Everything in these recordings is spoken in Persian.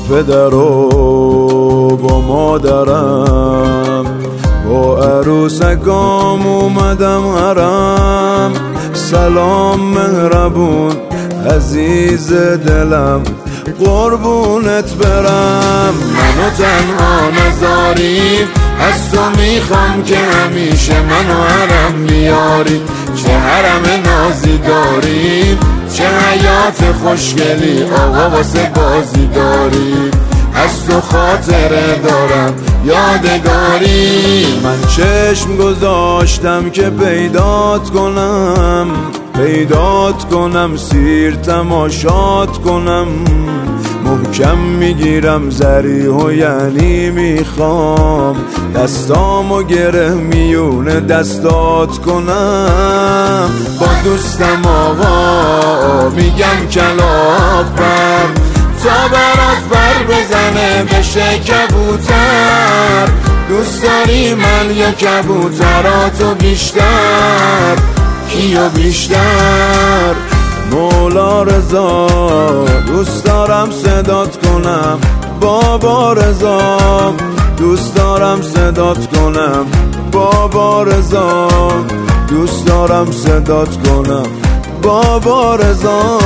پدر و با مادرم، با عروسکام اومدم حرم. سلام مهربون عزیز دلم، قربونت برم. منو تنها نذاری، از تو میخوام که همیشه منو حرم بیاری. چه حرم نازی داری، چه حیات خوشگلی آقا واسه بازی داری. از تو خاطره دارم یادگاری. من چشم گذاشتم که پیدات کنم، سیر تماشات کنم. محکم میگیرم زریحو یعنی میخوام دستامو گره میونه دستات کنم. با دوستم آقا میگم کلاغ پر، تا برات پر بزنه بشه کبوتر. دوست داری من یا کبوتراتو بیشتر؟ کیو بیشتر؟ مولا رضا دوست دارم صدات کنم. بابا رضا دوست دارم صدات کنم. بابا رضا دوست دارم صدات کنم. بابا رضا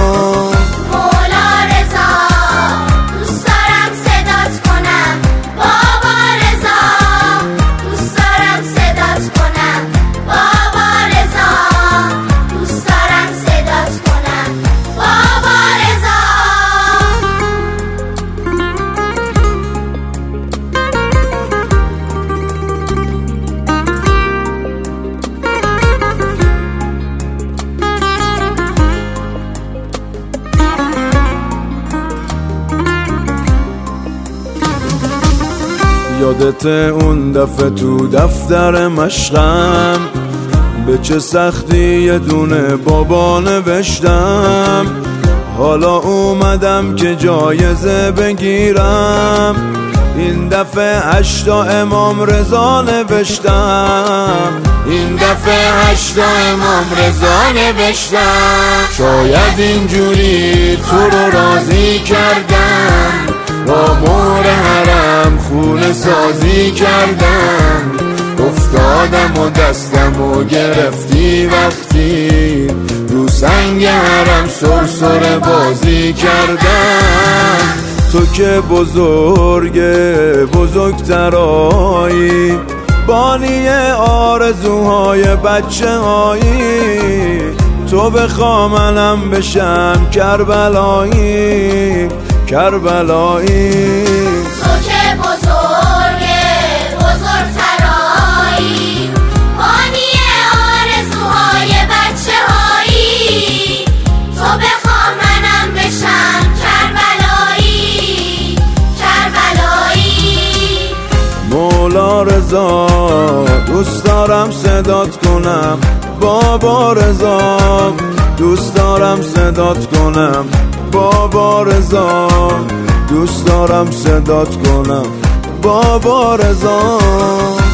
یادت اون دفعه تو دفتر مشقم، به چه سختی یه دونه بابا نوشتم. حالا اومدم که جایزه بگیرم، این دفعه 8 امام رضا نوشتم. این دفعه 8 امام رضا نوشتم. شاید اینجوری تو رو راضی کردم، با مهر حرم خونه سازی کردم. افتادم و دستم و گرفتی وقتی رو سنگ حرم سرسره بازی کردم. تو که بزرگترایی، بانی آرزوهای بچه هایی. تو بخوا منم بشم کربلایی. تو که بزرگترایی، بانی آرزوهای بچه هایی. تو بخوا منم بشم کربلایی. مولا رضا دوست دارم صدات کنم. بابا رضا دوست دارم صدات کنم. بابا رضا دوست دارم صدات کنم. بابا رضا